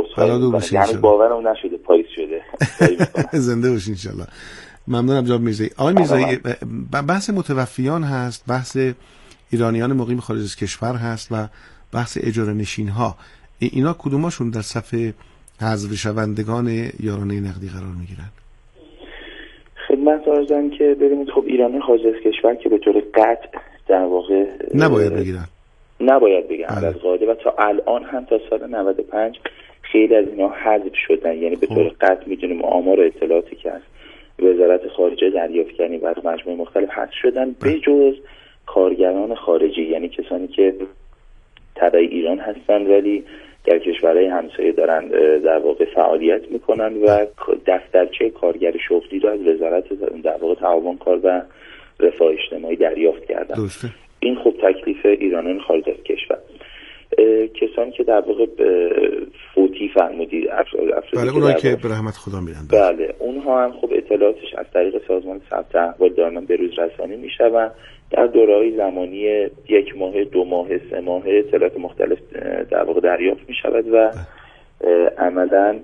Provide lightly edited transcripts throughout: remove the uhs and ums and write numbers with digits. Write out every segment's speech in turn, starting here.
عذرخواهی میکنم، یعنی باورم نشده پاییز شده. زنده باشین ان شاءالله. ممنونم جناب میرزایی. آقای میرزایی، بحث متوفیان هست، بحث ایرانیان مقیم خارج از کشور هست و بحث اجاره نشین ها. اینا کدوماشون در صف حذف شوندگان یارانه نقدی قرار میگیرن؟ خدمت عرضم که ببینید خب ایرانی خارج از کشور که به طور قطع در واقع نباید بگیرن، نباید بگن از قاعده، و تا الان هم تا سال 95 خیلی از اینا حذف شدن. یعنی به طور قطع میدونیم آمار و اطلاعاتی که از وزارت خارجه دریافت کردیم و از مجموعه مختلف حذف شدن به جز کارگران خارجی، یعنی کسانی که تبع ایران هستن ولی در کشورهای همسایه دارن در واقع فعالیت میکنن و دفترچه کارگر شغلی رو از وزارت در واقع تعاون کار و رفاه اجتماعی دریافت کردن. این خب تکلیف ایرانیان خارج از کشور. کسانی که در واقع فوتی فرمودید، بله اونایی که به رحمت خدا میرن، بله اونها هم خب اطلاعاتش از طریق سازمان ثبت احوال دائما به روز رسانی میشوند. در دوره‌های زمانی 1 ماه، 2 ماه، 3 ماه اطلاعات مختلف در واقع دریافت میشود و عملاً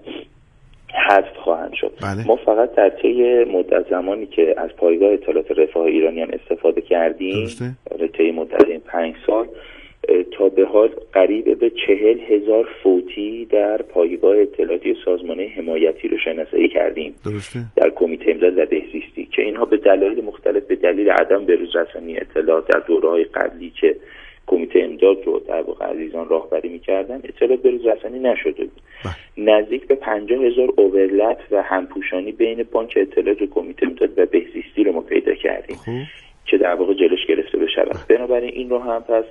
حذف خواهند شد. ما فقط در طی مدت زمانی که از پایگاه اطلاعات رفاه ایرانیان استفاده کردیم، طی مدت 5 سال تا به حال قریب به 40,000 فوتی در پایگاه اطلاعاتی سازمان حمایتی رو شناسایی کردیم. در کمیته امداد و بهزیستی که اینها به دلایل مختلف، به دلیل عدم بروز رسانی اطلاعات در دوره‌های قبلی که کمیته امداد رو در واقع عزیزان راهبری می‌کردن، اطلاعات بروز رسانی نشده بود. نزدیک به 50,000 اوورلپ و همپوشانی بین بانک اطلاعات و کمیته امداد و بهزیستی رو ما پیدا کردیم که در واقع جلوش گرفته بشه. بنابراین این رو هم پس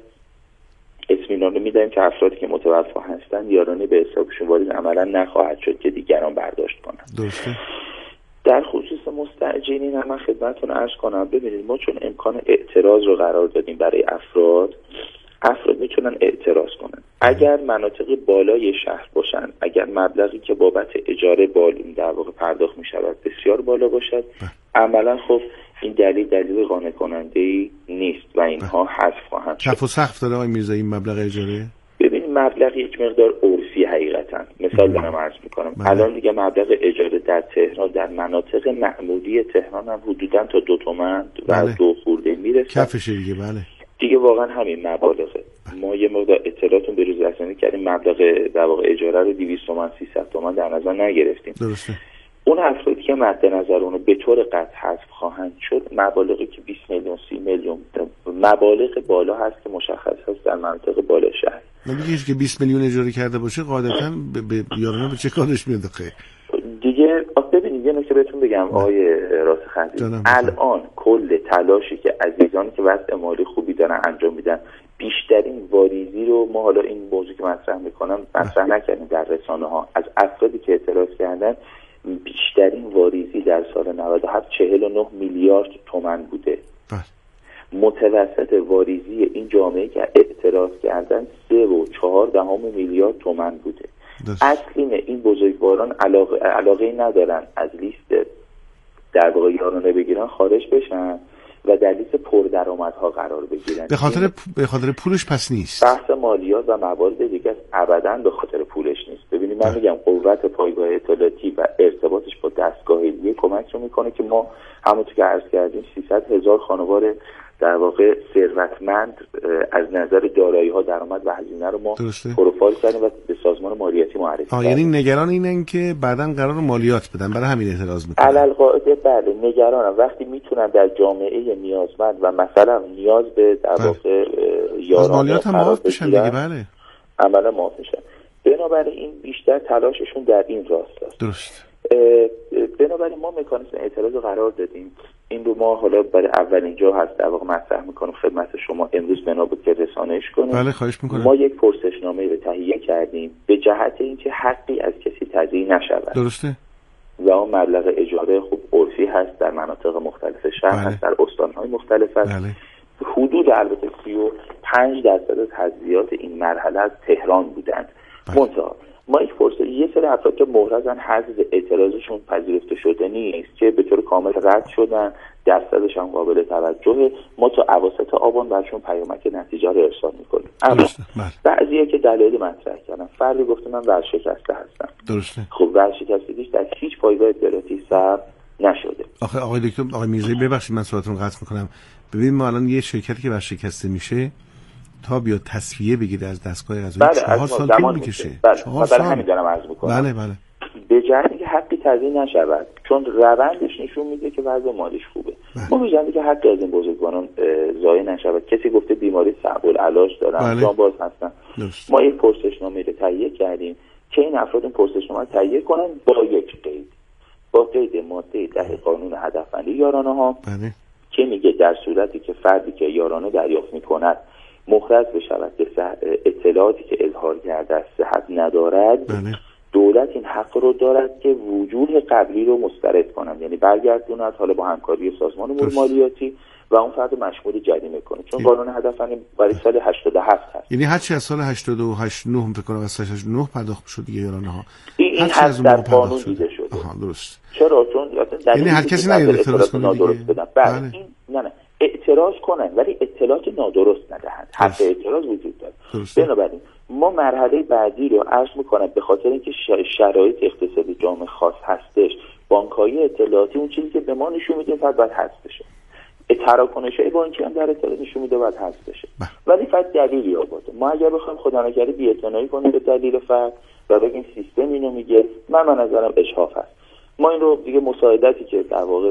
اطمینان میدیم که افرادی که متوفا هستند یارانه به حسابشون وارد عملا نخواهد شد که دیگران برداشت کنند. درسته. در خصوص مستأجرین هم من خدمتتون عرض کنم، ببینید ما چون امکان اعتراض رو قرار دادیم برای افراد میتونن اعتراض کنن. اگر مناطق بالای شهر باشن، اگر مبلغی که بابت اجاره در واقع پرداخت میشود بسیار بالا باشد، عملا خب این دلیل قانع کننده‌ای نیست و اینها حذف خواهند شد. کف و سقف داره آقای میرزایی این مبلغ اجاره؟ ببینید مبلغ یک مقدار عرفی حقیقتا. مثال دارم عرض میکنم. الان دیگه مبلغ اجاره در تهران در مناطق معمولی تهران هم حدوداً تا 2 تومن و 2 خورده میرسه. کفشه دیگه. بله. دیگه واقعا همین مبالغه. ما یه مقدار اطلاعاتون به روز رسانی کردیم، مبلغ در واقع اجاره رو 200 تومن 300 تومن در نظر نگرفتیم. درسته. اون افرادی که مد نظر اونو به طور قطع حذف خواهند شد، مبالغی که 20 میلیون 30 میلیون مبالغ بالا هست که مشخص هست در مناطق بالا شهر. نمیگیش که 20 میلیون اجاره کرده باشه قاعدتاً به یارانه به چه کارش میاد دیگه. ببینید یه نکته بهتون بگم آقای راسخ‌خندی، الان کل تلاشی که عزیزانی که وضع مالی خوبی دارن انجام میدن، بیشترین واریزی رو ما حالا این موضوع که مطرح میکنم مطرح نکردیم در رسانه ها، از افرادی که اعتراض کردن بیشترین واریزی در سال 97 49 میلیارد تومان بوده. متوسط واریزی این جامعه که اعتراض کردن 3.4 میلیارد تومان بوده. اصلین این بزرگواران علاقه ندارن از لیست در واقع یارانه بگیرن، خارج بشن و در لیست پردرآمدها قرار بگیرن. به خاطر پولش پس نیست. بحث مالیات و موارد دیگه است، ابداً به خاطر پولش نیست. ببینید من میگم قوت پایگاه اطلاعاتی و ارتباطش با دستگاه دیگه کمک رو میکنه که ما همونطور که عرض کردیم 300,000 خانوار در واقع ثروتمند از نظر دارایی‌ها، درآمد و هزینه رو ما پروفایل کردیم و به سازمان مالیاتی معرفی کردیم. یعنی نگران اینن که بعداً قرار مالیات بدن، برای همین اعتراض میکنن. علالقاعده بله نگرانم وقتی میتونن در جامعه نیازمند و مثلا نیاز به در واقع یارانه مالیات هم معاف بشن دیگه. بله عملا معاف میشن. بنابراین این بیشتر تلاششون در این راست. درست. بنابراین ما مکانیزم اعتراض رو قرار دادیم. این رو ما حالا برای اولین جا هست در واقع مطرح میکنم خدمت شما امروز بنا بود که رسانه‌اش کنیم. بله خواهش میکنم. ما یک پرسشنامه رو تهیه کردیم به جهت اینکه حقی از کسی تضییع نشود. درسته. و اون مبلغ اجاره خوب عرفی هست، در مناطق مختلف شهر هست، در استان‌های مختلف هست. بله. حدود البته 35% از تضییعات این مرحله از تهران بودند. منتها ما یک فرصه یه سری افراد که محرزن حذف اعتراضشون پذیرفته شده نیست که به طور کامل رد شدن، درصدش هم قابل توجهه، ما تا اواسط آبان برشون پیامک نتیجه رو ارسال میکنیم. اما بعضیه که دلایل مطرح کردن، فردی گفته من ورشکسته هستم. درسته. خب ورشکستگیش در هیچ پایگاه اطلاعاتی ثبت نشده. آخه آقای دکتر، آقای میرزایی ببخشید من صحبتتون قطع میکنم. ببین ما الان یه شرکتی که ورشکسته میشه تا بیاد تصفیه بگیره از دستگاه قضایی 4 سال طول میکشه. 4 سال. همین دارم عرض میکنم. بله. به جهتی که حقی تضمین نشود، چون روندش نشون میده که وضع مالیش خوبه. ما به جهتی که حقی از این بزرگواران ضایع نشود، کسی گفته بیماری صعب العلاج دارن، جان باز هستن، ما یک پرسشنامه رو تهیه کردیم که این افراد این پرسشنامه رو تهیه کنن با قید ماده 10 قانون هدفمندی یارانه ها که میگه در صورتی که فردی که یارانه دریافت میکند محرز بشود که اطلاعاتی که اظهار کرده است صحت ندارد، دولت این حق رو دارد که وجوه قبلی رو مسترد کنند، یعنی برگردوند، حالا با همکاری سازمان امور مالیاتی و اون فرد مشمول جریمه کنه، چون قانون هدفمندی برای سال 87 هست. یعنی هر چی از سال 88 9 فکر کنم از سال 89 پرداخت شد دیگه یارانه ها. این حق در قانون دیده شده. درست. چرا؟ چون یعنی هر کسی نمیاد اعتراض کنه دیگه. بله. این نه اعتراض کنن ولی اطلاعات نادرست ندهند. حق اعتراض وجود داره. بنابراین ما مرحله بعدی رو عرض میکنم، به خاطر اینکه شرایط اقتصادی جامعه خاص هستش، بانک‌های اطلاعاتی اون چیزی که به ما نشون میده باید حذف بشه. تراکنش‌های بانکی هم در اطلاعات نشون میده باید حذف بشه. ولی فقط دلیلی آورده. ما اگر بخوایم خدا نکرده بی‌اعتنایی کنیم به دلیل فرد و بگیم سیستم اینو میگه، من نظرم اشحاف هست. ما این رو دیگه مساعدتی که در واقع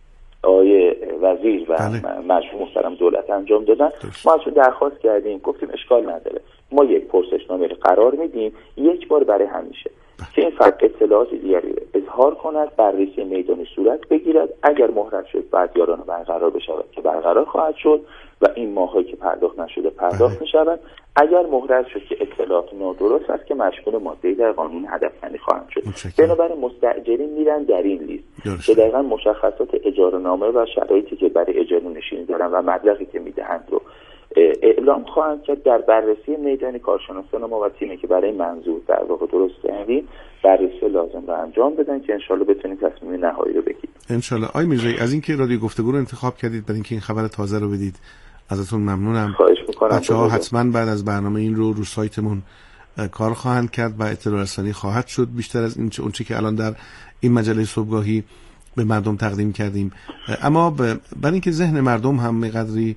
آقای وزیر و مجموع محترم دولت انجام دادن، ما ازشون درخواست کردیم، گفتیم اشکال نداره، ما یک پرسشنامه رو قرار میدیم یک بار برای همیشه که این فرد اطلاعات دیگری اظهار کند، بررسی میدانی صورت بگیرد، اگر محرز شد بعد یارانه برقرار بشود که برقرار خواهد شد و این ماهایی که پرداخت نشده پرداخت میشود، اگر محرز شد که اطلاعات نادرست است که مشمول ماده‌ای در قانون هدفمندی خواهند شد. بنابراین مستاجرین میرن در این لیست که دقیقاً مشخصات اجاره نامه و شرایطی که برای اجاره نشینی دارن و مبلغی که میدهند رو اعلام خواهند کرد. در بررسی میدانی کارشناسان ما و تیمی که برای منظور در واقع درست کردیم بررسی لازم رو انجام بدن که انشالله بتونیم تصمیم نهایی رو بگیریم. انشالله. آقای میرزایی از اینکه رادیو گفتگو رو انتخاب کردید برای اینکه این خبر تازه رو بدید ازتون ممنونم. خواهش میکنم. بچه‌ها حتما بعد از برنامه این رو سایتمون کار خواهند کرد و اطلاع رسانی خواهد شد بیشتر از این اونچه که الان در این مجله صبحگاهی به مردم تقدیم کردیم. اما برای اینکه ذهن مردم هم قدری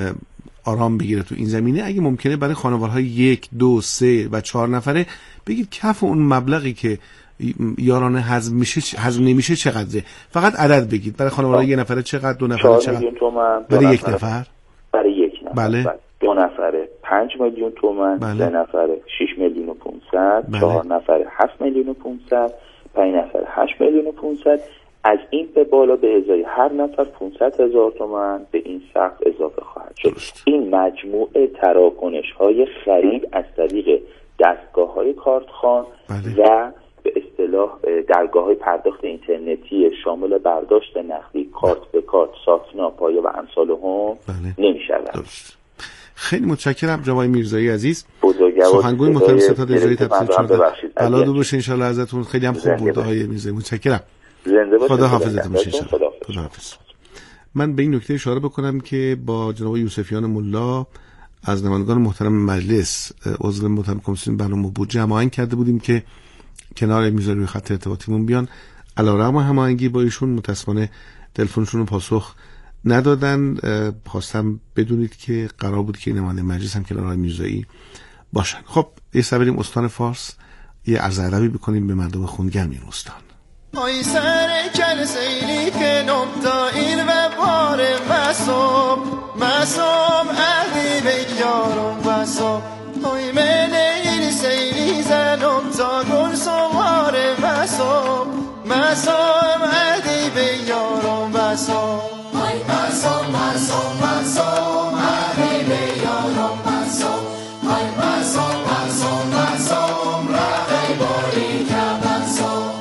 آرام بگیره تو این زمینه، اگه ممکنه برای خانوارهای 1 2 3 و 4 نفره بگید کف اون مبلغی که یارانه هضم نمیشه چقدره، فقط عدد بگید. برای خانوارهای 1 نفره چقدر، 2 نفره چقدر، برای 1 نفر، برای 1 نفر، بله، 2 نفره 5 میلیون تومان، 3 نفره 6 میلیون و 500، 4 نفره 7 میلیون و 500، 5 نفره 8 میلیون و 500. از این به بالا به ازای هر نفر 500,000 تومان به این سقف اضافه خواهد شد. این مجموعه تراکنش‌های خرید از طریق دستگاه‌های کارتخوان و به اصطلاح درگاه‌های پرداخت اینترنتی شامل برداشت نقدی، کارت به کارت، ساتنا، پایه و امثال هم نمی‌شود. خیلی متشکرم جناب میرزایی عزیز، سخنگوی محترم ستاد اجرایی تفسیر 14. بلادو باشه ان شاءالله ازتون. خیلی هم خوب بود آقای میرزایی، متشکرم. خدا حافظتون باشه. خدا حافظ. من به این نکته اشاره بکنم که با جناب یوسفیان ملا از نمایندگان محترم مجلس عضو محترم کمیسیون برنامه بودجه هماهنگ کرده بودیم که کنار میرزایی روی خط ارتباطیمون بیان. علیرغم هماهنگی با ایشون متأسفانه تلفنشون رو پاسخ ندادن. خواستم بدونید که قرار بود که نماینده مجلس هم کنار میرزایی باشن. خب یه سبریم استان فارس یه عرض ادبی بکنیم به مردم خونگرم این استان. آی سر کل سیلی که نمتا این و بار مسوم اهلی به یارم مسوم آی من این سیلی زنم تا گل سوار مسوم اهلی به یارم مسوم آی مسوم اهلی به یارم مسوم آی مسوم رقی باری که مسوم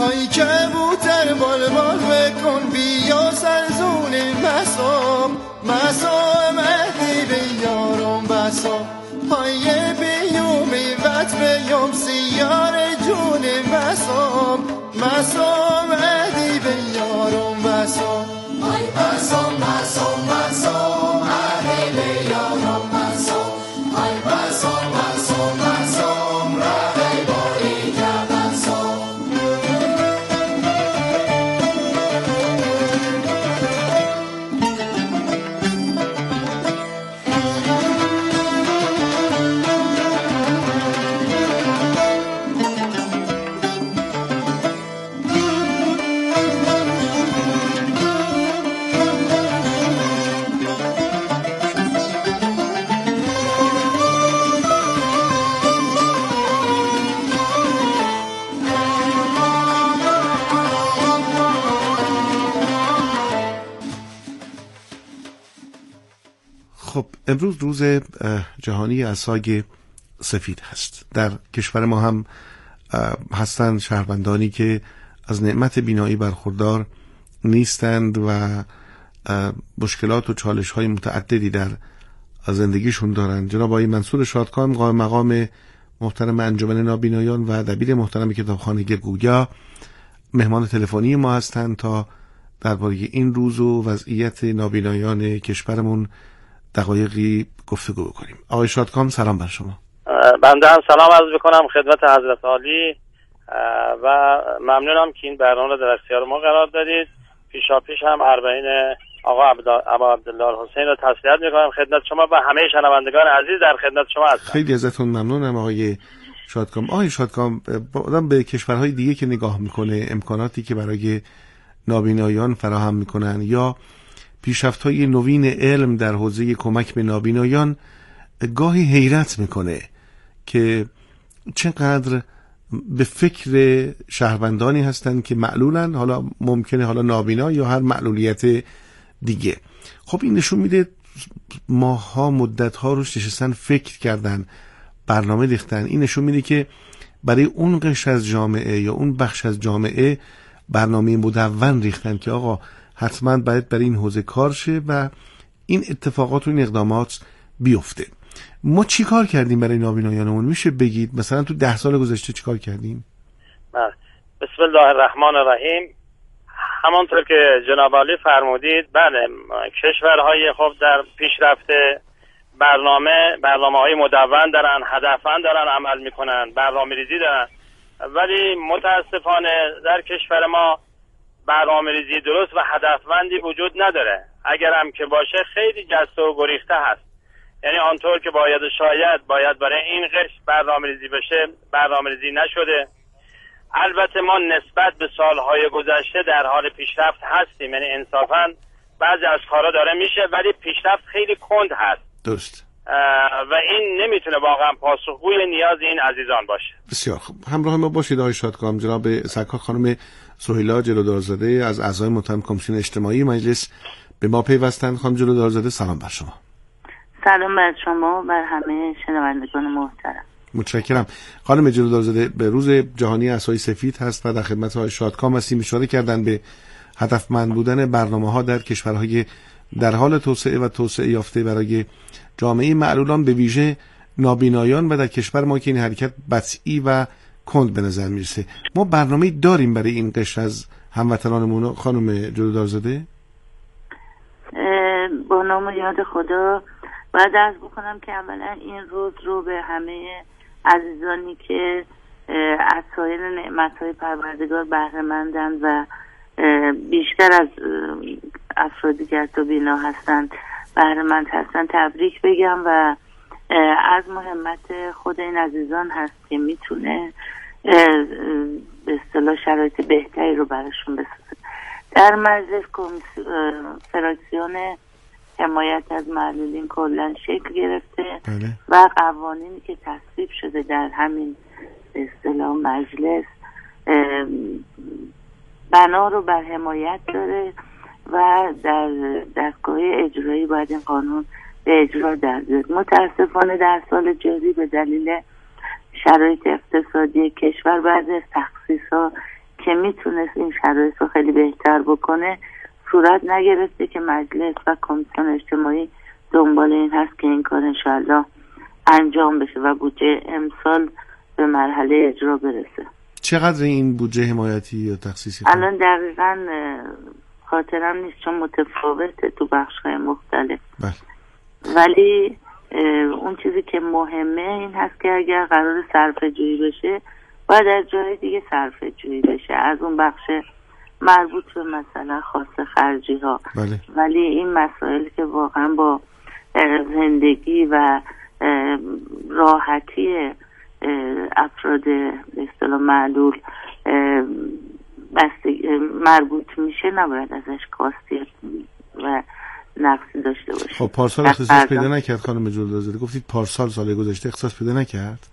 های کبوتر بال بال بکن بیا سرزون مسام مهدی بیارم بسام های بیومی وط بیام سیار جون مسام مهدی بیارم بسام های بسام مهدی بیارم بسام های بسام رهی باری کبسام. خب امروز روز جهانی عصای سفید هست. در کشور ما هم هستند شهروندانی که از نعمت بینایی برخوردار نیستند و مشکلات و چالش های متعددی در زندگیشون دارند. جناب آقای منصور شادکام قائم مقام محترم انجمن نابینایان و دبیر محترم کتابخانه گویا مهمان تلفنی ما هستند تا درباره این روز و وضعیت نابینایان کشورمون دقایقی گفتگو بکنیم. آقای شادکام سلام بر شما. بنده هم سلام عرض بکنم خدمت حضرت عالی و ممنونم که این برنامه رو در اختیار ما قرار دادید. پیشاپیش هم اربعین آقا عبدالله الحسین رو تسلیت میکنم خدمت شما و همه شنوندگان عزیز در خدمت شما هستم. خیلی ازتون ممنونم آقای شادکام. آقای شادکام، آدم به کشورهای دیگه که نگاه میکنه امکاناتی که برای نابینایان فراهم میکنن یا پیشرفت‌های نوین علم در حوزه کمک به نابینایان گاهی حیرت میکنه که چقدر به فکر شهروندانی هستند که معلولن، حالا ممکنه حالا نابینا یا هر معلولیت دیگه. خب این نشون میده ماها مدت‌ها روش نشستن فکر کردن، برنامه ریختن. این نشون میده که برای اون قشر از جامعه یا اون بخش از جامعه برنامه مدون ریختن که آقا حتما باید برای این حوزه کار شه و این اتفاقات و این اقدامات بیفته. ما چی کار کردیم برای نابینایانمون؟ میشه بگید مثلا تو 10 سال گذشته چی کار کردیم؟ بسم الله الرحمن الرحیم. همانطور که جناب عالی فرمودید، بله کشورهای خب در پیشرفته برنامه‌های مدون دارن، هدفمند دارن عمل میکنن، برنامه‌ریزی دارن، ولی متاسفانه در کشور ما برنامه‌ریزی درست و هدفمندی وجود نداره. اگر هم که باشه خیلی جسته و گریخته هست. یعنی آنطور که باید برای این قشر برنامه‌ریزی بشه برنامه‌ریزی نشده. البته ما نسبت به سالهای گذشته در حال پیشرفت هستیم، یعنی انصافاً بعضی از کارا داره میشه ولی پیشرفت خیلی کند هست. درست. و این نمیتونه واقعا پاسخگوی نیاز این عزیزان باشه. بسیار خوب. همراه ما باشید آقای شادکام. جناب سرکار خانم سهیلا جلودارزاده از اعضای محترم کمیسیون اجتماعی مجلس به ما پیوستند. خانم جلودارزاده سلام بر شما. سلام بر شما و بر همه شنوندگان محترم. متشکرم. خانم جلودارزاده، به روز جهانی عصای سفید هست و در خدمت آقای شادکام هستیم. اشاره کردن به هدفمند بودن برنامه‌ها در کشورهای در حال توسعه و توسعه یافته برای جامعه معلولان به ویژه نابینایان و در کشور ما که این حرکت بطیء و کند به نظر میرسه. ما برنامه‌ای داریم برای این قشر از هموطنانمون خانم جلودارزاده؟ با نام یاد خدا باید عرض بکنم که اولا این روز رو به همه عزیزانی که از سایر نعمت‌های پروردگار بهره مندند و بیشتر از افرادی که حتی بینا هستند بهره مند هستند تبریک بگم و از مهمت خود این عزیزان هست که میتونه به اصطلاح شرایط بهتری رو براشون بسازه. در مجلس فراکسیون حمایت از معلولین کلا شکل گرفته و قوانینی که تصویب شده در همین به اصطلاح مجلس بنا رو بر حمایت داره و در دستگاه اجرایی باید این قانون به اجرا در بیاد. متاسفانه در سال جاری به دلیل شرایط اقتصادی کشور بعضی از تخصیص‌ها که میتونست این شرایط رو خیلی بهتر بکنه صورت نگرفته که مجلس و کمیسیون اجتماعی دنبال این هست که این کار انشاءالله انجام بشه و بودجه امسال به مرحله اجرا برسه. چقدر این بودجه حمایتی یا تخصیصی؟ الان دقیقاً خاطرم نیست چون متفاوته تو بخش‌های مختلف. بله. ولی اون چیزی که مهمه این هست که اگر قرار صرفه جویی بشه باید از جای دیگه صرفه جویی بشه، از اون بخش مربوط به مثلا خاص خرجی ها. بله. ولی این مسائل که واقعا با زندگی و راحتی افراد به اصطلاح معلول مربوط میشه نباید ازش کاستی و نقصی داشته باشه. خب پارسال اختصاص پیدا نکرد خانم جلدازاده؟ گفتید پارسال سال گذشته اختصاص پیدا نکرد.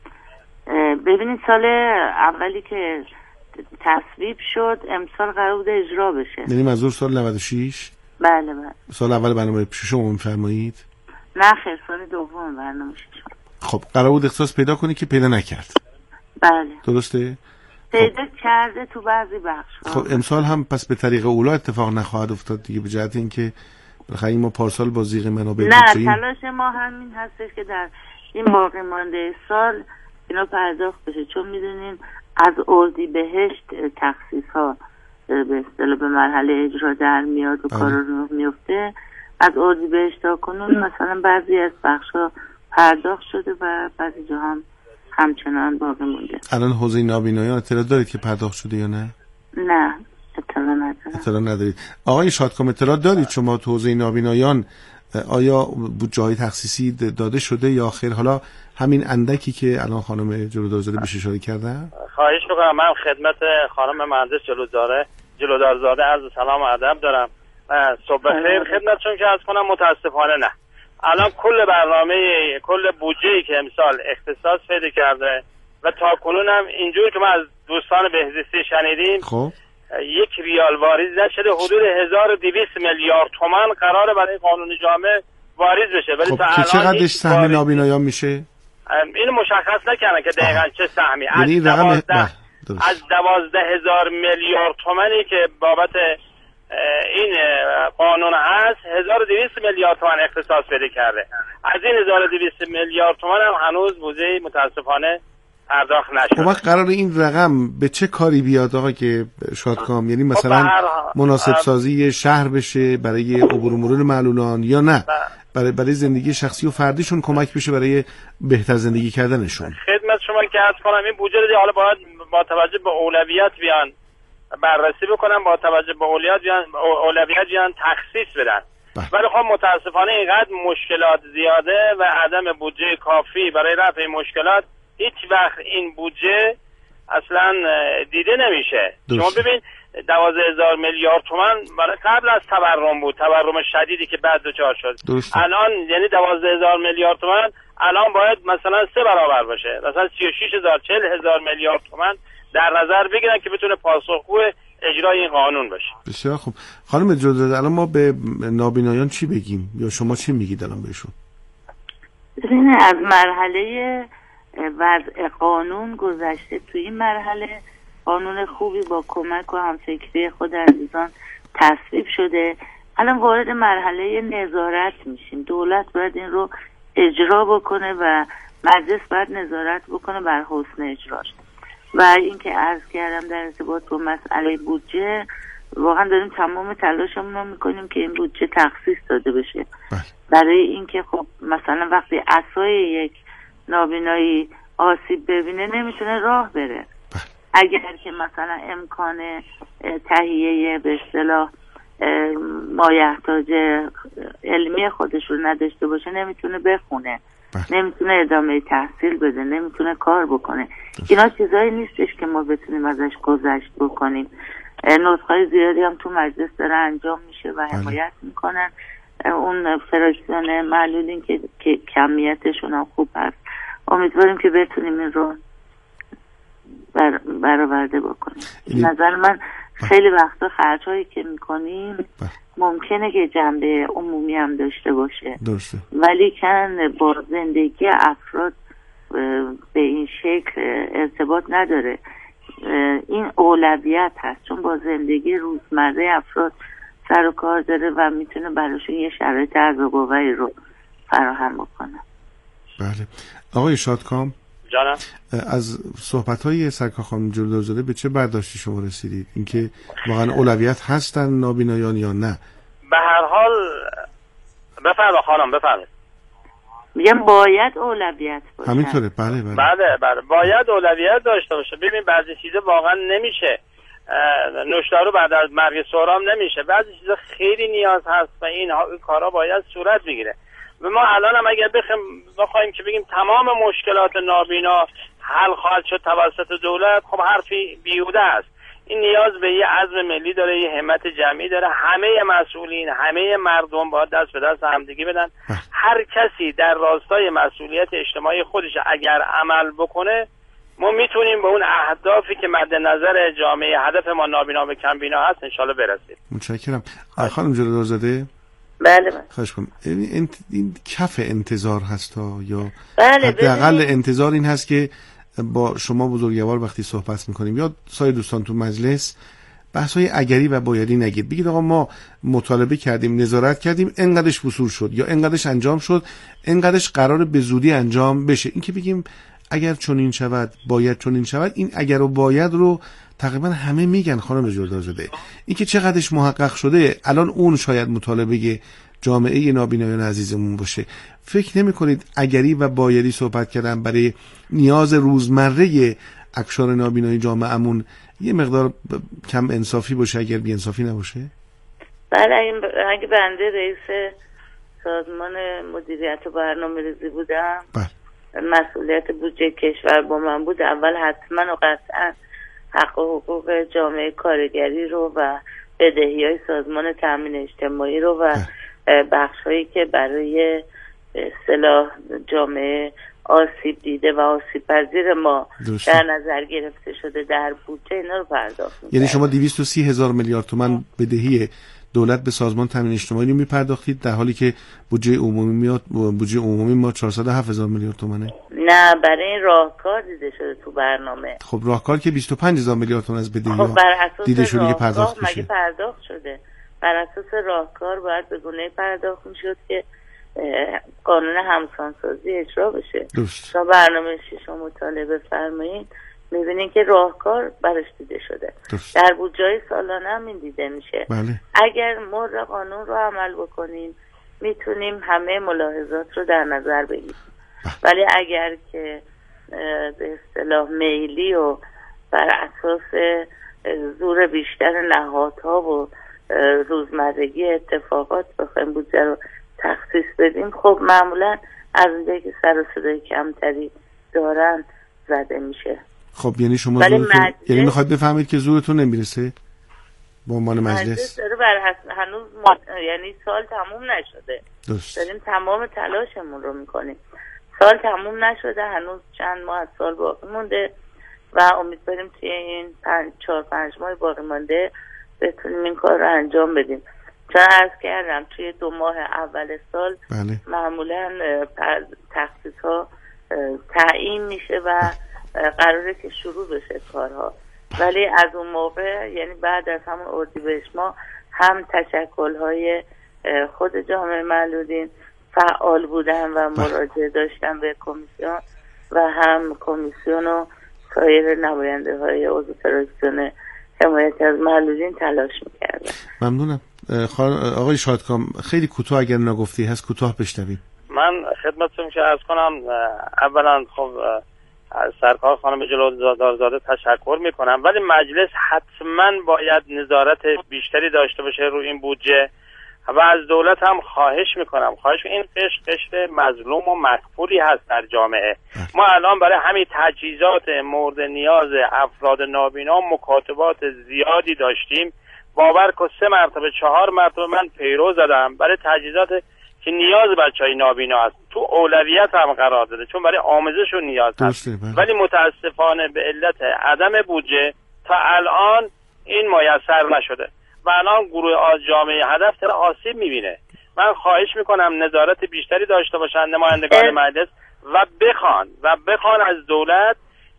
ببینید سال اولی که تصویب شد امسال قرار بود اجرا بشه. یعنی منظور سال 96؟ بله. سال اول برنامه شما میفرمایید؟ نه خیر، سال دوم برنامه شد. خب قرار بود اختصاص پیدا کنی که پیدا نکرد. بله. درسته؟ پیدا کرده تو بعضی بخش. خب امسال هم پس به طریق اولا اتفاق نخواهد افتاد دیگه، به جهت اینکه بالاخره ما پارسال با زیغ منابع نه بودجه‌ای تلاش ما همین هستش که در این باقی مانده سال اینا پرداخت بشه، چون میدونین از اردیبهشت تخصیص ها به اصطلاح به مرحله اجرا در میاد و کار رو میفته. از اردیبهشت تا کنون مثلا بعضی از بخش ها پرداخت شده و بعضی جا هم همچنان باقی مونده. الان حوزه نابینایان اطلاع دارید که پرداخت شده یا نه؟ نه اطلاع ندارید. آقای شادکام اطلاع دارید شما تو حوزه نابینایان آیا بودجه‌های تخصیصی داده شده یا خیر؟ حالا همین اندکی که الان خانم جلودارزاده بهش اشاره کردن. خواهش می‌کنم. من خدمت خانم مهندس جلودارزاده عرض سلام و ادب دارم. صبح خیر خدمتتون که از کنم. متاسفانه نه، الان کل بودجه‌ای که امسال اختصاص پیدا کرده و تا کنون هم اینجوری که ما از دوستان بهزیستی شنیدیم خب 1 ریال واریز نشده. حدود 1200 میلیارد تومان قراره برای قانون جامع واریز بشه. ولی خب تا که چقدرش سهم نابینایان میشه؟ اینو مشخص نکردن که دقیقاً چه سهمی. یعنی از 12,000 میلیارد تومانی که بابت این قانون هست 1200 میلیارد تومان اختصاص پیدا کرده. از این 1200 میلیارد تومان هم هنوز بودجه متاسفانه پرداخت نشده. خب قرار این رقم به چه کاری بیاد آقا که شادکام؟ یعنی مثلا مناسب سازی شهر بشه برای عبور مرور معلولان یا نه برای زندگی شخصی و فردیشون کمک بشه برای بهتر زندگی کردنشون؟ خدمت شما که عرض کنم این بودجه رو حالا باید با توجه به اولویت بیان بررسی بکنن، با توجه به اولویت بیان تخصیص بدن. ولی خب متاسفانه اینقدر مشکلات زیاده و عدم بودجه کافی برای رفع این مشکلات هیچ وقت این بودجه اصلا دیده نمیشه. شما ببین 12,000 میلیارد تومان برای قبل از تورم بود، تورم شدیدی که بعد دچار شد. الان یعنی 12,000 میلیارد تومان الان باید مثلا 3 برابر باشه، مثلا 36,000 40,000 میلیارد تومان در نظر بگیرن که بتونه پاسخگو اجرای این قانون باشه. بسیار خوب. خانم جلدازاده الان ما به نابینایان چی بگیم یا شما چی میگید الان بهشون؟ از مرحله وضع قانون گذشته، توی این مرحله قانون خوبی با کمک و همفکری خود عزیزان تصویب شده. الان وارد مرحله نظارت میشیم. دولت باید این رو اجرا بکنه و مجلس باید نظارت بکنه بر حسن اجراش. و اینکه عرض کردم در ارتباط با مسئله بودجه واقعا داریم تمام تلاشمون رو میکنیم که این بودجه تخصیص داده بشه برای اینکه خب مثلا وقتی عصای یک نابینایی آسیب ببینه نمیتونه راه بره. اگر که مثلا امکان تهیه به اصطلاح مایحتاج علمی خودش رو نداشته باشه نمیتونه بخونه، نمیتونه ادامه تحصیل بده، نمیتونه کار بکنه. اینا چیزایی نیستش که ما بتونیم ازش گذشت بکنیم. نسخه‌های زیادی هم تو مجلس داره انجام میشه و حمایت میکنن اون فراکسیون معلولین که کمیتشون هم خوب هست. امیدواریم که بتونیم این رو برآورده بکنیم. نظر من خیلی وقتا خرج‌هایی که میکنیم ممکنه که جنبه عمومی هم داشته باشه، ولی کن با زندگی افراد به این شکل ارتباط نداره. این اولویت هست، چون با زندگی روزمره افراد سر و کار داره و میتونه براشون یه شرایط عرض و باوری رو فراهم بکنه. بله. آقای شادکام جانم، از صحبت‌های سرکار خانم جلودرزاده به چه برداشتی شما رسیدید؟ اینکه واقعا اولویت هستن نابینایان یا نه؟ به هر حال بفرمایید خانم، بفرمایید. میگم باید اولویت باشه. همینطوره. بله بله. بله باید اولویت داشته باشه. ببین بعضی چیزا واقعا نمیشه، نوشدارو بعد از مرگ سهراب نمیشه، بعضی چیزا خیلی نیاز هست و این کارا باید صورت بگیره. و ما الان هم اگر بخوایم که بگیم تمام مشکلات نابینا حل خواهد شد توسط دولت، خب حرفی بیهوده است. این نیاز به یه عزم ملی داره، یه همت جمعی داره. همه مسئولین، همه مردم باید دست به دست همدیگه بدن. هر کسی در راستای مسئولیت اجتماعی خودش اگر عمل بکنه، ما میتونیم به اون اهدافی که مد نظر جامعه، هدف ما نابینا به کم بینا هست، انشالله برسیم. متشکرم. خانم جلودرزاده. بله. خواهش کنم. این کف انتظار هست یا بله، حداقل انتظار این هست که با شما بزرگوار وقتی صحبت میکنیم یا سایر دوستان تو مجلس بحث‌های اگری و بایدی نگید، بگید آقا ما مطالبه کردیم، نظارت کردیم، انقدرش وصول شد یا انقدرش انجام شد، انقدرش قرار به زودی انجام بشه. این که بگیم اگر چنین شود، باید چنین شود، این اگر و باید رو تقریبا همه میگن خانم جلودرزاده. این که چقدرش محقق شده الان اون شاید مطالبه جامعه نابینایان عزیزمون باشه. فکر نمی کنید اگری و بایدی صحبت کردن برای نیاز روزمره اکثر نابینای جامعهمون یه مقدار کم انصافی باشه اگر بی انصافی نباشه؟ بله، اگه بنده رئیس سازمان مدیریت و برنامه‌ریزی بودم، مسئولیت بودجه کشور با من بود، اول حتما و قطعا حق و حقوق جامعه کارگری رو و بدهی‌های سازمان تامین اجتماعی رو و بخش‌هایی که برای اصطلاح جامعه آسیب دیده و آسیب پذیر ما در نظر گرفته شده در بودجه، اینا رو پرداخت می‌کردیم. یعنی شما 230,000 میلیارد تومان بدهی دولت به سازمان تامین اجتماعی رو میپرداختید، در حالی که بودجه عمومی ما 407,000 میلیارد تومانه؟ نه، برای این راهکار دیده شده تو برنامه. خب راهکار که 25,000 میلیارد تومان از بدهی خب بر اساس دیده شده که پرداخت میشه. مگه پرداخت شده؟ بر اساس راهکار باید به گونه پرداخت میشد که قانون همسانسازی اجرا بشه. تا برنامه 6 مطالعه بفرمایید، میبینین که راهکار برش دیده شده. در بودجه سالانه هم این دیده میشه. بله. اگر مر قانون رو عمل بکنیم میتونیم همه ملاحظات رو در نظر بگیریم. ولی اگر که به اصطلاح میلی و بر اساس زور بیشتر نهادها و روزمرگی اتفاقات بخوایم بودجه رو تخصیص بدیم، خب معمولا از اونجایی که سر و صدای کمتری دارن زده میشه. خب یعنی شما یعنی میخواید بفهمید که زورتون نمیرسه به عنوان مجلس داره هنوز یعنی سال تموم نشده. داریم تمام تلاشمون رو میکنیم. سال تموم نشده، هنوز چند ماه از سال باقی مونده و امیدواریم توی این 4-5 ماه باقی مونده بتونیم این کار رو انجام بدیم. چون عرض کردم توی 2 ماه اول سال معمولا تخصیص ها تعیین میشه و قراره که شروع بشه کارها. ولی از اون موقع، یعنی بعد از همون اردیبهشت ماه، هم تشکل‌های خود جامعه معلولین فعال بودن و مراجعه داشتن به کمیسیون و هم کمیسیون و سایر نماینده های عضو فراکسیون حمایت از معلولین تلاش میکردن. ممنونم. آقای شادکام خیلی کوتاه اگر نگفتی هست کوتاه بشنویم. من خدمتتون که عرض کنم، اولا خب از سرکار خانم جلودرزاده تشکر میکنم، ولی مجلس حتما باید نظارت بیشتری داشته باشه روی این بودجه و از دولت هم خواهش میکنم این قشر مظلوم و مکفولی هست در جامعه. ما الان برای همین تجهیزات مورد نیاز افراد نابینا مکاتبات زیادی داشتیم. باور کن 3 مرتبه 4 مرتبه من پیرو زدم برای تجهیزات که نیاز بچهای نابینا هست، تو اولویت هم قرار داده چون برای آموزششون نیاز هست. ولی متاسفانه به علت عدم بودجه تا الان این میسر نشده و الان گروه جامعه هدف داره آسیب میبینه. من خواهش میکنم نظارت بیشتری داشته باشن نمایندگان مجلس و بخوان از دولت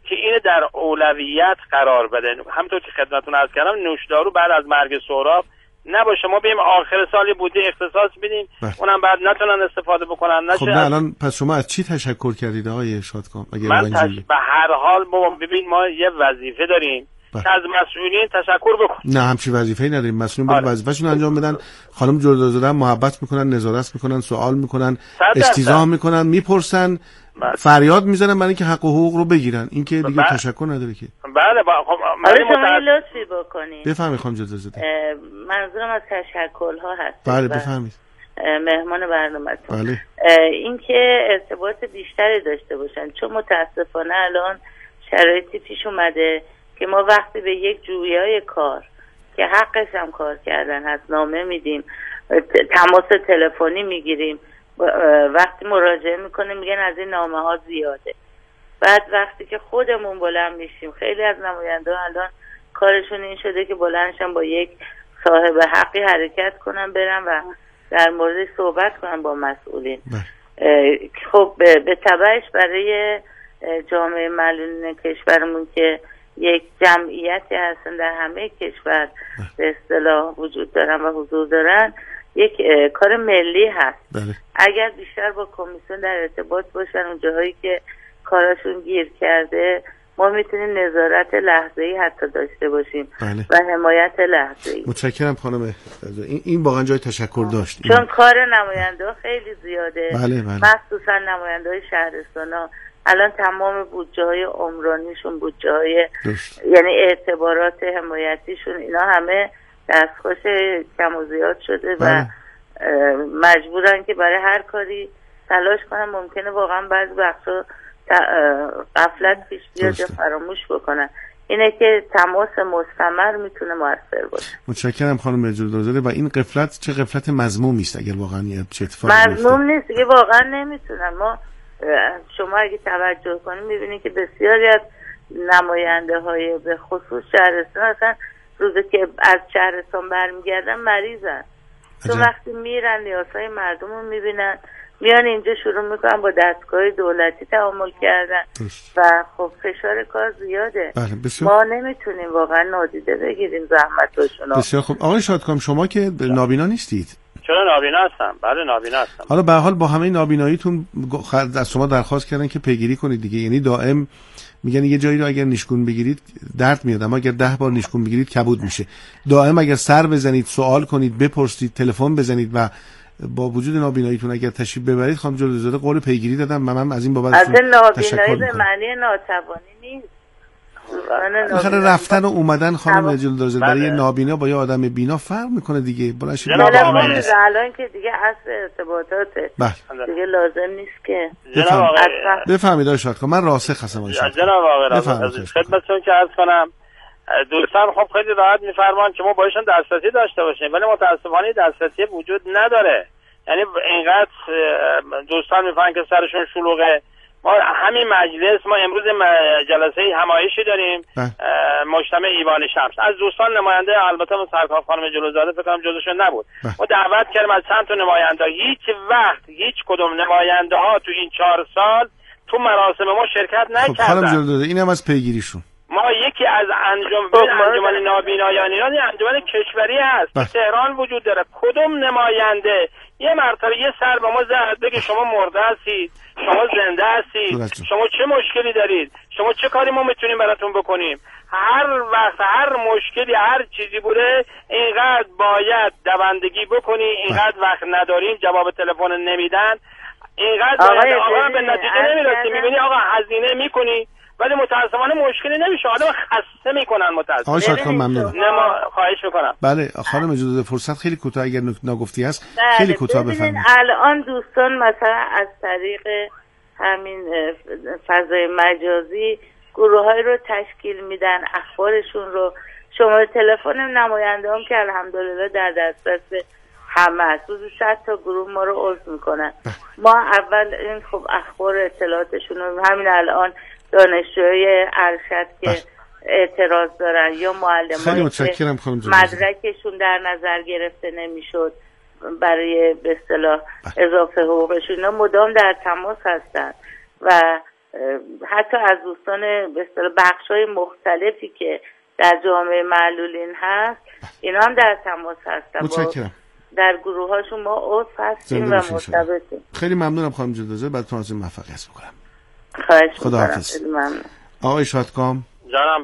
که اینو در اولویت قرار بده. همونطور که خدمتتون عرض کردم نوشدارو بعد از مرگ سهراب نباشه، ما بریم آخر سال بودجه اختصاص بدیم اونم بعد نتونن استفاده بکنن. خب نه الان پس شما از چی تشکر کردید آقای شادکام؟ من به هر حال ببین ما یه وظیفه داریم که از مسئولین تشکر بکنیم. نه همچین وظیفه‌ای نداریم، مسئولین باید وظیفه‌شون انجام بدن. خانم جلدرزاده محبت میکنن، نظارت میکنن، سوال میکنن، استیضاح میکنن، میپرسن، فریاد میزنن برای اینکه حق و حقوق رو بگیرن. این که دیگه تشکر نداره که. بله خب شما لطفی بکنید. بفرمایید خانم جلدرزاده. منظورم از تشکرها هست. بله بفرمایید. مهمان برنامه‌تون. بله. اینکه ارتباط بیشتری داشته باشن، چون متاسفانه الان شرایطی پیش اومده که ما وقتی به یک جویای کار که حقش هم کار کردن هست نامه میدیم، تماس تلفنی میگیریم، وقتی مراجعه میکنیم میگن از این نامه ها زیاده. بعد وقتی که خودمون بلند میشیم، خیلی از نماینده ها الان کارشون این شده که بلندشن با یک صاحب حقی حرکت کنن، برن و در مورد صحبت کنن با مسئولین. خب به تبعش برای جامعه معلولین کشورمون که یک جمعیتی هستن در همه کشور به اصطلاح وجود دارن و حضور دارن، یک کار ملی هست. بله. اگر بیشتر با کمیسیون در ارتباط باشن اون جاهایی که کاراشون گیر کرده، ما میتونیم نظارت لحظه‌ای حتی داشته باشیم. بله. و حمایت لحظه‌ای. متشکرم خانم. این واقعا جای تشکر داشت. چون کار نماینده خیلی زیاده. بله بله. مخصوصا نماینده‌های شهرستان‌ها الان تمام بودجه‌های عمرانیشون، بودجه‌های یعنی اعتبارات حمایتیشون، اینا همه دستخوش کم و زیاد شده و مجبورن که برای هر کاری تلاش کنن. ممکنه واقعا بعضی وقتا غفلت پیش بیاد یا فراموش بکنن. اینه که تماس مستمر میتونه موثر باشه. متشکرم خانم جلدرزاده. و این غفلت چه غفلت مذمومی است اگر واقعا چه اتفاقی مذموم نیست که واقعا نمیتونن. ما شما اگه توجه کنید میبینید که بسیاری از نماینده های به خصوص شهرستان اصلا روزی که از شهرستان برمیگردن مریضن، چون وقتی میرن نیازهای مردم رو میبینن، میان اینجا شروع میکنن با دستگاه دولتی تعامل کردن و خب فشار کار زیاده. ما نمیتونیم واقعا نادیده بگیریم زحمتاشونو. بسیار خوب. آقای شادکام شما که نابینا نیستید؟ چرا نابینا هستم؟ بله نابینا هستم. حالا به هر حال با همه نابیناییتون از شما درخواست کردن که پیگیری کنید دیگه. یعنی دائم میگن یه جایی رو اگر نیشگون بگیرید درد میاد، اما اگر 10 بار نیشگون بگیرید کبود میشه. دائم اگر سر بزنید، سوال کنید، بپرسید، تلفن بزنید و با وجود نابیناییتون اگر تشریف ببرید، خانم جلدرزاده قول پیگیری دادم و من از این بابت تشکر می‌کنم. نابینایی به معنی ناتوانی نیست. آخه رفتن و اومدن خانم جلدرزاده برای نابینا با یه آدم بینا فرق میکنه دیگه. الان که دیگه اصل ارتباطاته دیگه لازم نیست که. بفهمید آقای شادکام. من راسخ هستم. جناب آقای خدمتتون که عرض کنم دوستان خب خیلی راحت میفرمان که ما بایشون دسترسی داشته باشیم، ولی متاسفانه دسترسی وجود نداره. یعنی اینقدر دوستان میفهمن که سرشون شلوغه. ما همین مجلس ما امروز جلسه همایشی داریم مجتمع ایوان شمس از دوستان نماینده، البته سرکار خانم جلوزاده فکر کنم جزوشون نبود، ما دعوت کردیم از چند تا نماینده. هیچ وقت هیچ کدوم نماینده ها تو این 4 سال تو مراسم ما شرکت نکردن. خب خانم جلوزاده اینم از پیگیریشون. ما یکی از انجمن نابینایان ایران انجمن کشوری هست تهران وجود داره. کدوم نماینده یه مرتبه یه سر به ما زد بگه شما مرده هستید، شما زنده هستید، شما چه مشکلی دارید، شما چه کاری ما میتونیم براتون بکنیم؟ هر وقت هر مشکلی هر چیزی بوده اینقدر باید دوندگی بکنی، اینقدر وقت نداریم، جواب تلفن نمیدن، اینقدر باید آقا به نتیجه نمیرسی. میبینی آقا هزینه میکنی ولی متاسفانه مشکلی نمیشه، آدم خسته میکنن متاسفانه. آقای شادکام ممنون. خواهش میکنم. بله خانم اجازه فرصت خیلی کوتاه اگر ناگفتی هست خیلی کوتاه بفرمایید. الان دوستان مثلا از طریق همین فضای مجازی گروه‌های رو تشکیل میدن، اخبارشون رو شماره تلفن نماینده هم که الحمدلله در دسترس همه است. روزی 100 تا گروه ما رو عضو میکنن. ما اول این خب اخبار اطلاعاتشون رو همین الان دانشجوی ارشد که اعتراض دارن یا معلمانی که مدرکشون در نظر گرفته نمیشد برای به اصطلاح اضافه حقوقشون، مدام در تماس هستن و حتی از دوستان به اصطلاح بخش‌های مختلفی که در جامعه معلولین هست اینا هم در تماس هستن. متشکرم. در گروه هاشون ما عضو هستیم و مرتبطیم. خیلی ممنونم خانم جدازه، بعد تونستیم موفقیت بکنم. خواهش خداحافظ. می‌کنم. آقای شادکام جانم